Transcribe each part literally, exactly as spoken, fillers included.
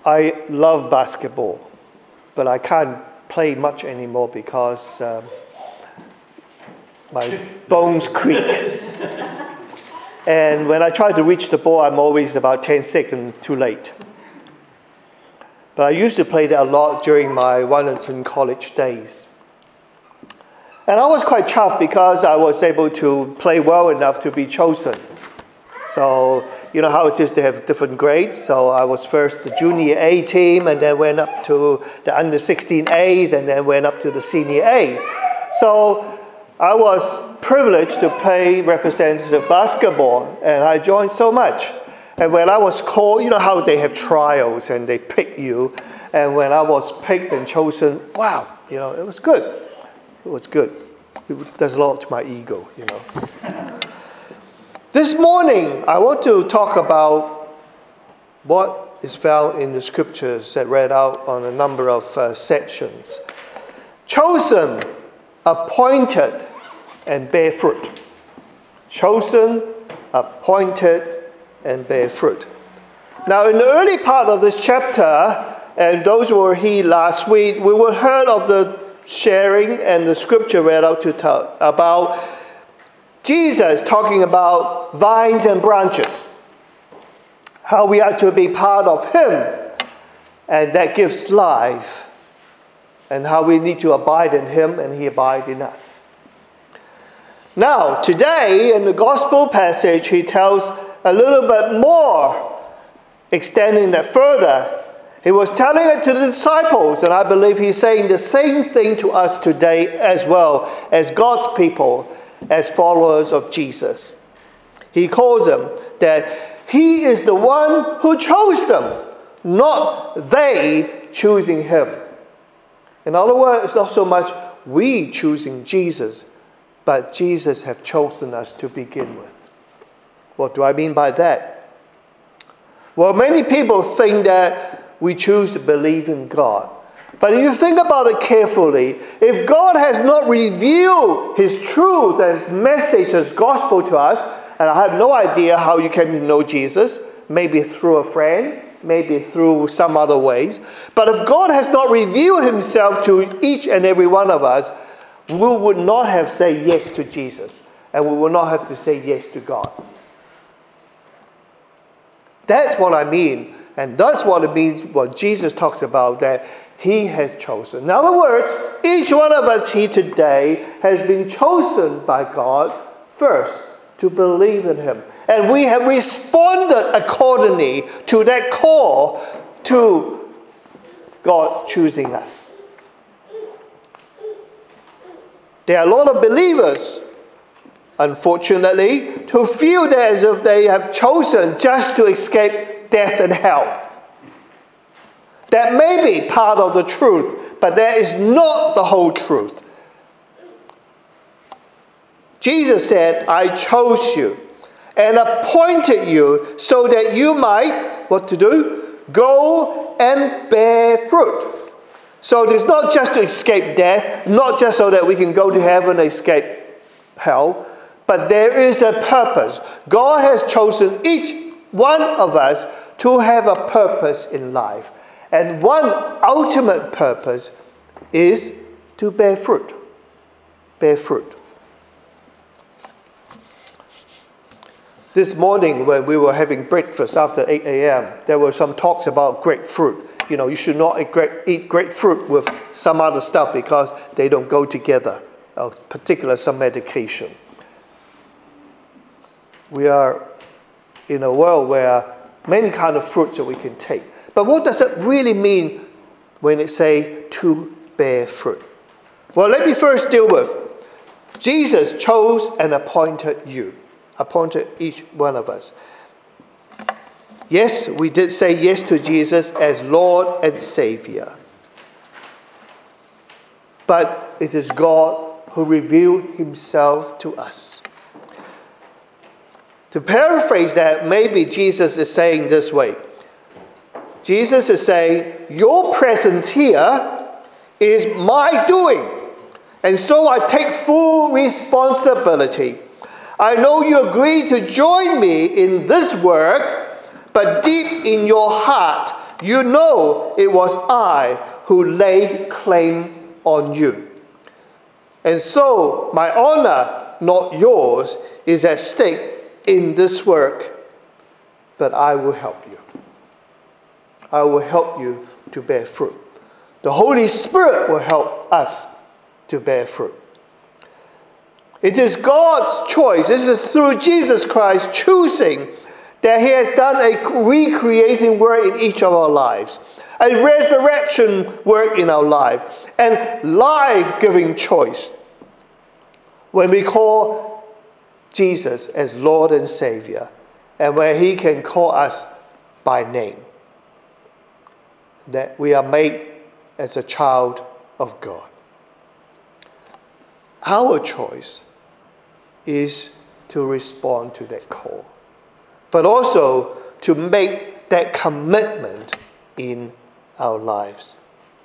I love basketball, but I can't play much anymore because um, my bones creak. And when I try to reach the ball, I'm always about ten seconds too late. But I used to play that a lot during my Wellington College days. And I was quite chuffed because I was able to play well enough to be chosen. So, you know how it is, they have different grades. So I was first the junior A team, and then went up to the under sixteen A's, and then went up to the senior A's. So I was privileged to play representative basketball, and I enjoyed so much. And when I was called, you know how they have trials and they pick you. And when I was picked and chosen, wow, you know, it was good. It was good. It does a lot to my ego, you know. This morning, I want to talk about what is found in the scriptures that read out on a number of uh, sections. Chosen, appointed, and bear fruit. Chosen, appointed, and bear fruit. Now, in the early part of this chapter, and those who were here last week, we were heard of the sharing and the scripture read out to talk about Jesus talking about vines and branches, how we are to be part of Him, and that gives life, and how we need to abide in Him and He abide in us. Now, today in the gospel passage, He tells a little bit more, extending that further. He was telling it to the disciples, and I believe He's saying the same thing to us today as well, as God's people, as followers of Jesus. He calls them that He is the one who chose them, not they choosing Him. In other words, it's not so much we choosing Jesus, but Jesus have chosen us to begin with. What do I mean by that? Well, many people think that we choose to believe in God. But if you think about it carefully, if God has not revealed His truth and His message, His gospel to us, and I have no idea how you came to know Jesus, maybe through a friend, maybe through some other ways, but if God has not revealed Himself to each and every one of us, we would not have said yes to Jesus, and we will not have to say yes to God. That's what I mean. And that's what it means, what Jesus talks about, that He has chosen. In other words, each one of us here today has been chosen by God first to believe in Him. And we have responded accordingly to that call to God choosing us. There are a lot of believers, unfortunately, who feel that as if they have chosen just to escape death and hell. That may be part of the truth, but that is not the whole truth. Jesus said, I chose you and appointed you so that you might, what to do? Go and bear fruit. So it is not just to escape death, not just so that we can go to heaven and escape hell, but there is a purpose. God has chosen each one of us to have a purpose in life. And one ultimate purpose is to bear fruit. Bear fruit. This morning when we were having breakfast after eight a.m., there were some talks about grapefruit. You know, you should not eat, grape, eat grapefruit with some other stuff because they don't go together, uh, particularly some medication. We are in a world where many kind of fruits that we can take. But what does it really mean when it say to bear fruit? Well, let me first deal with Jesus chose and appointed you. Appointed each one of us. Yes, we did say yes to Jesus as Lord and Savior. But it is God who revealed Himself to us. To paraphrase that, maybe Jesus is saying this way. Jesus is saying, your presence here is my doing. And so I take full responsibility. I know you agreed to join me in this work, but deep in your heart, You know it was I who laid claim on you. And so my honor, not yours, is at stake in this work, but I will help you. I will help you to bear fruit. The Holy Spirit will help us to bear fruit. It is God's choice. This is through Jesus Christ choosing that He has done a recreating work in each of our lives, a resurrection work in our life, and life-giving choice. When we call Jesus as Lord and Savior, and where He can call us by name, that we are made as a child of God. Our choice is to respond to that call, but also to make that commitment in our lives.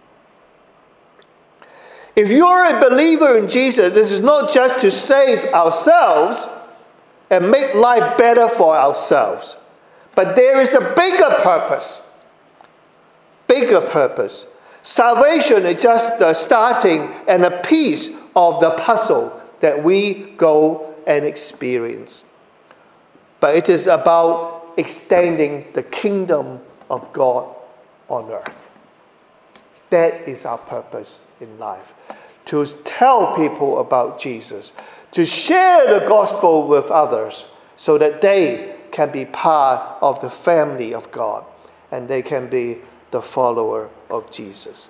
If you're a believer in Jesus, this is not just to save ourselves and make life better for ourselves, but there is a bigger purpose. Bigger purpose. Salvation is just the starting and a piece of the puzzle that we go and experience. But it is about extending the kingdom of God on earth. That is our purpose in life. To tell people about Jesus. To share the gospel with others so that they can be part of the family of God and they can be the follower of Jesus.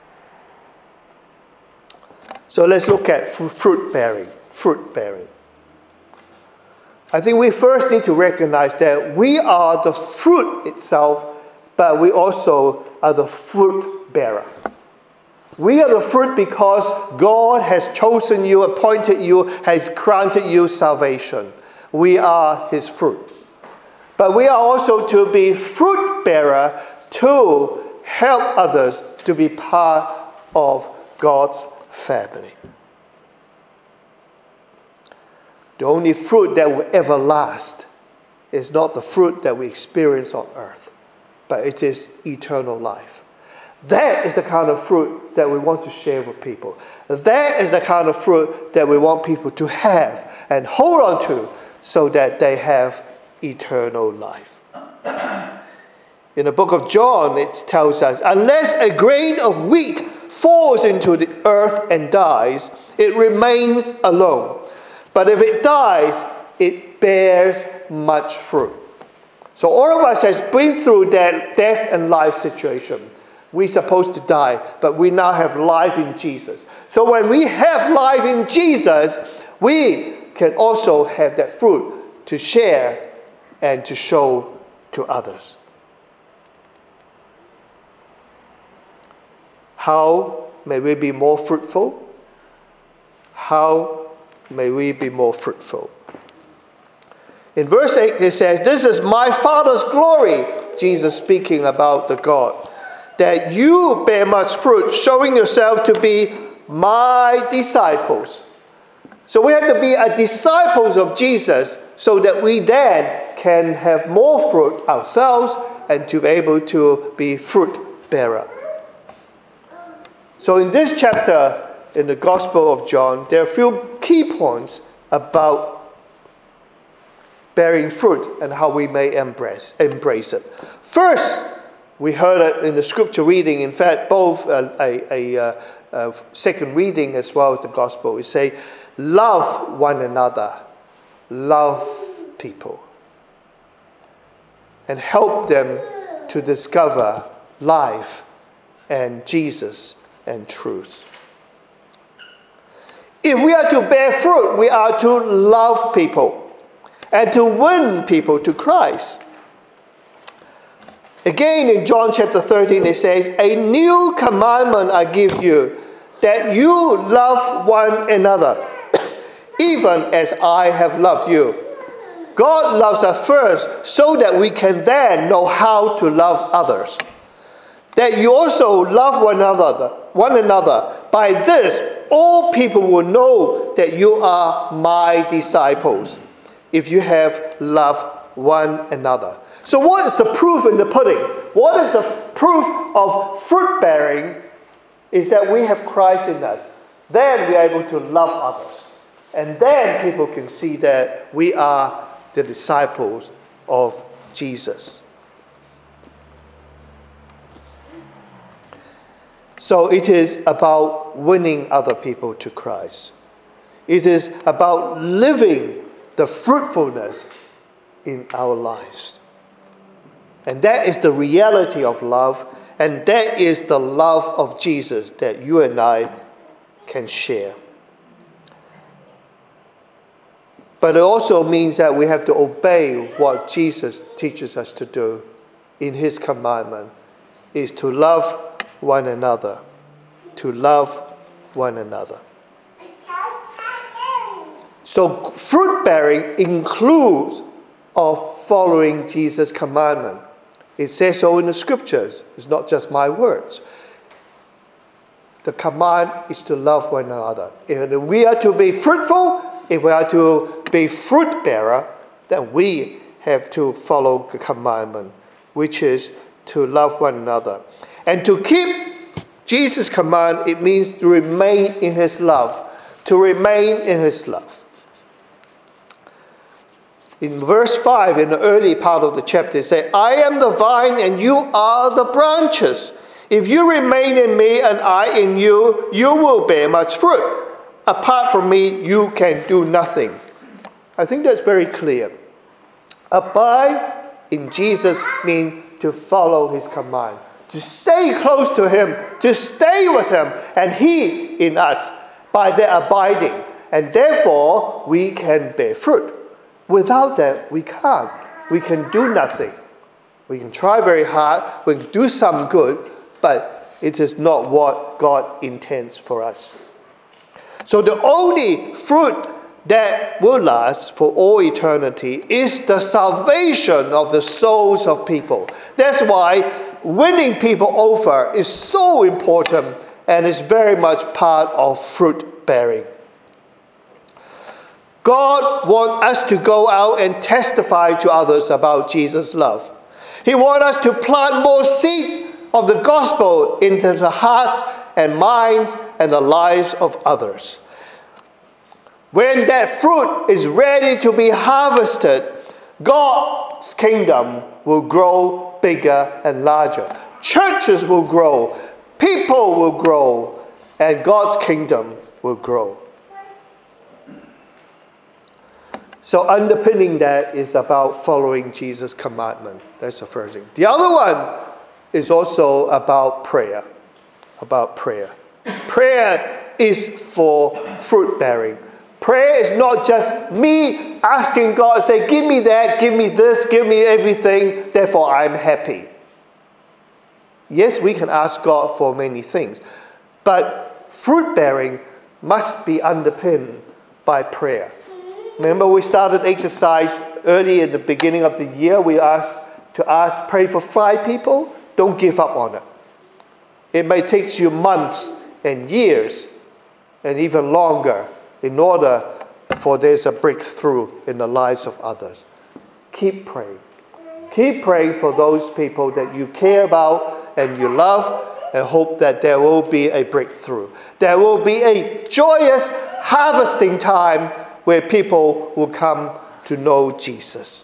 So let's look at fruit bearing. Fruit bearing. I think we first need to recognize that we are the fruit itself, but we also are the fruit bearer. We are the fruit because God has chosen you, appointed you, has granted you salvation. We are His fruit. But we are also to be fruit bearer to help others to be part of God's family. The only fruit that will ever last is not the fruit that we experience on earth, but it is eternal life. That is the kind of fruit that we want to share with people. That is the kind of fruit that we want people to have and hold on to so that they have eternal life. In the book of John, it tells us, unless a grain of wheat falls into the earth and dies, it remains alone. But if it dies, it bears much fruit. So all of us has been through that death and life situation. We're supposed to die, but we now have life in Jesus. So when we have life in Jesus, we can also have that fruit to share and to show to others. How may we be more fruitful? How may we be more fruitful? In verse eight it says, "This is my Father's glory," Jesus speaking about the God, "that you bear much fruit, showing yourself to be my disciples." So we have to be a disciples of Jesus so that we then can have more fruit ourselves and to be able to be fruit bearer. So in this chapter, in the Gospel of John, there are a few key points about bearing fruit and how we may embrace, embrace it. First, we heard it in the scripture reading. In fact, both a, a, a, a second reading as well as the Gospel, we say, love one another, love people, and help them to discover life and Jesus and truth. If we are to bear fruit, we are to love people and to win people to Christ. Again, in John chapter thirteen, it says, "A new commandment I give you, that you love one another, even as I have loved you." God loves us first so that we can then know how to love others. That you also love one another, one another. By this, all people will know that you are my disciples, if you have loved one another. So what is the proof in the pudding? What is the proof of fruit bearing? Is that we have Christ in us. Then we are able to love others. And then people can see that we are the disciples of Jesus. So it is about winning other people to Christ. It is about living the fruitfulness in our lives. And that is the reality of love, and that is the love of Jesus that you and I can share. But it also means that we have to obey what Jesus teaches us to do in his commandment, is to love one another. To love one another. So fruit bearing includes of following Jesus' commandment. It says so in the scriptures. It's not just my words. The command is to love one another. If we are to be fruitful, if we are to be fruit bearer, then we have to follow the commandment, which is to love one another. And to keep Jesus' command, it means to remain in his love. To remain in his love. In verse five, in the early part of the chapter, it says, I am the vine and you are the branches. If you remain in me and I in you, you will bear much fruit. Apart from me, you can do nothing. I think that's very clear. Abide in Jesus means to follow his command, to stay close to him, to stay with him, and he in us by their abiding. And therefore, we can bear fruit. Without that, we can't. We can do nothing. We can try very hard, we can do some good, but it is not what God intends for us. So the only fruit that will last for all eternity is the salvation of the souls of people. That's why winning people over is so important and is very much part of fruit bearing. God wants us to go out and testify to others about Jesus' love. He wants us to plant more seeds of the gospel into the hearts and minds and the lives of others. When that fruit is ready to be harvested, God's kingdom will grow bigger and larger. Churches will grow, people will grow, and God's kingdom will grow. So underpinning that is about following Jesus' commandment. That's the first thing. The other one is also about prayer. About prayer. Prayer is for fruit bearing. Prayer is not just me asking God, say, give me that, give me this, give me everything, therefore I'm happy. Yes, we can ask God for many things, but fruit bearing must be underpinned by prayer. Remember, we started exercise early in the beginning of the year. We asked to ask, pray for five people. Don't give up on it. It may take you months and years and even longer in order for there's a breakthrough in the lives of others. Keep praying. Keep praying for those people that you care about and you love, and hope that there will be a breakthrough. There will be a joyous harvesting time where people will come to know Jesus.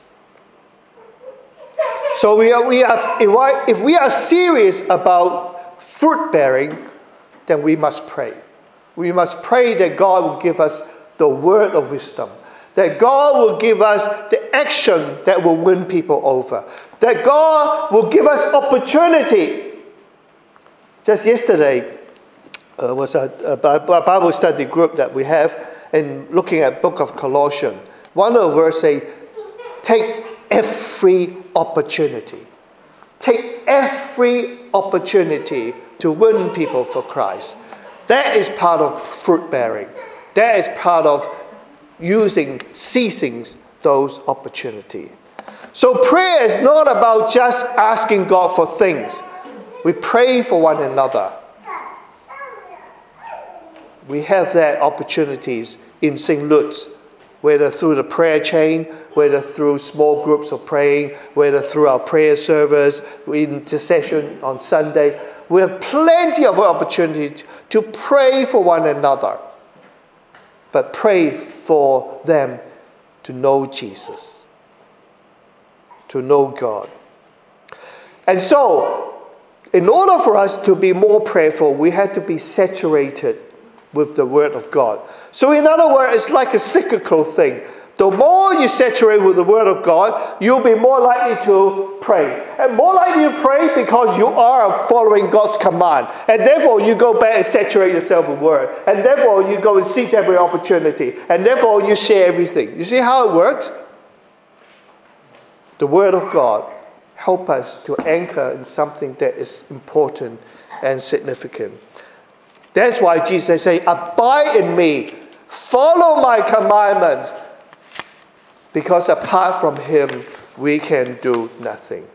So we are, we are, if we are serious about fruit bearing, then we must pray. We must pray that God will give us the word of wisdom, that God will give us the action that will win people over, that God will give us opportunity. Just yesterday uh, was a, a Bible study group that we have, and looking at book of Colossians. One of the verses say, take every opportunity. Take every opportunity to win people for Christ. That is part of fruit bearing. That is part of using, seizing those opportunities. So prayer is not about just asking God for things. We pray for one another. We have that opportunities in Saint Luke's whether through the prayer chain, whether through small groups of praying, whether through our prayer service, intercession on Sunday. We have plenty of opportunity to pray for one another, but pray for them to know Jesus, to know God. And so, in order for us to be more prayerful, we have to be saturated with the Word of God. So in other words, it's like a cyclical thing. The more you saturate with the Word of God, you'll be more likely to pray. And more likely to pray because you are following God's command. And therefore, you go back and saturate yourself with Word. And therefore, you go and seize every opportunity. And therefore, you share everything. You see how it works? The Word of God helps us to anchor in something that is important and significant. That's why Jesus says, abide in me, follow my commandments, because apart from him, we can do nothing.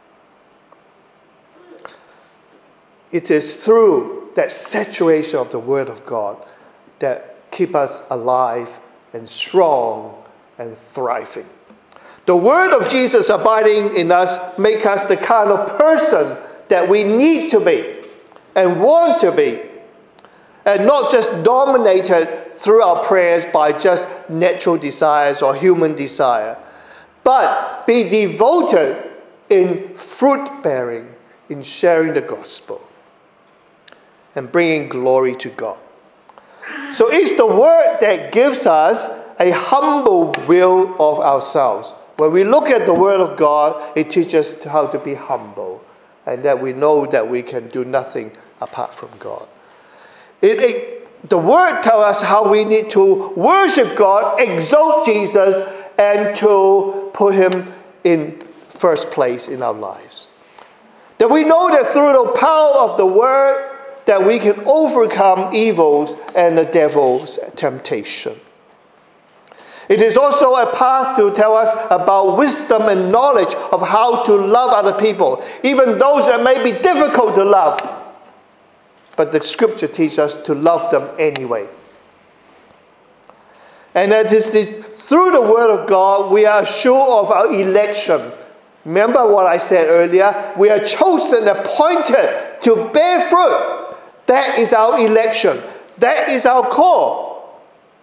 It is through that saturation of the Word of God that keep us alive and strong and thriving. The Word of Jesus abiding in us make us the kind of person that we need to be and want to be, and not just dominated through our prayers by just natural desires or human desire, but be devoted in fruit bearing, in sharing the gospel and bringing glory to God. So it's the Word that gives us a humble will of ourselves. When we look at the Word of God, it teaches us how to be humble and that we know that we can do nothing apart from God. It, it, the Word tells us how we need to worship God, exalt Jesus, and to put Him in first place in our lives. That we know that through the power of the Word, that we can overcome evils and the devil's temptation. It is also a path to tell us about wisdom and knowledge of how to love other people, even those that may be difficult to love. But the Scripture teaches us to love them anyway. And it is this, through the Word of God, we are sure of our election. Remember what I said earlier? We are chosen, appointed to bear fruit. That is our election. That is our call.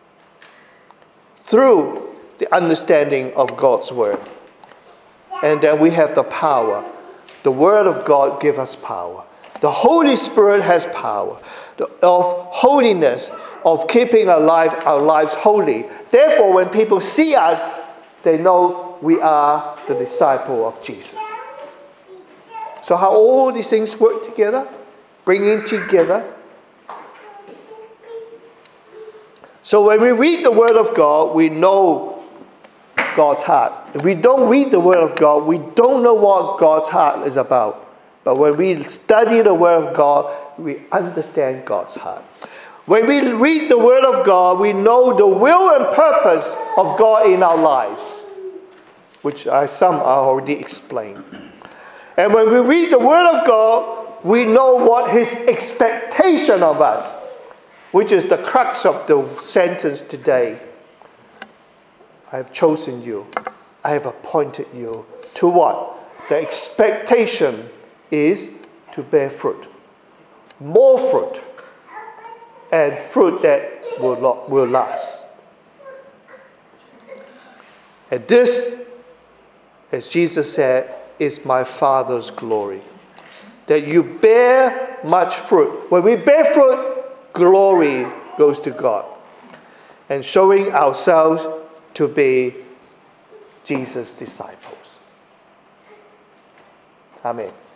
Through the understanding of God's Word. And then we have the power. The Word of God gives us power. The Holy Spirit has power of holiness, of keeping our, life, our lives holy. Therefore, when people see us, they know we are the disciple of Jesus. So how all these things work together? Bringing together. So when we read the Word of God, we know God's heart. If we don't read the Word of God, we don't know what God's heart is about. But when we study the Word of God, we understand God's heart. When we read the Word of God, we know the will and purpose of God in our lives, which I, some I already explained. And when we read the Word of God, we know what His expectation of us, which is the crux of the sentence today. I have chosen you. I have appointed you. To what? The expectation is to bear fruit. More fruit. And fruit that will, will last. And this, as Jesus said, is my Father's glory. That you bear much fruit. When we bear fruit, glory goes to God. And showing ourselves to be Jesus' disciples. Amen.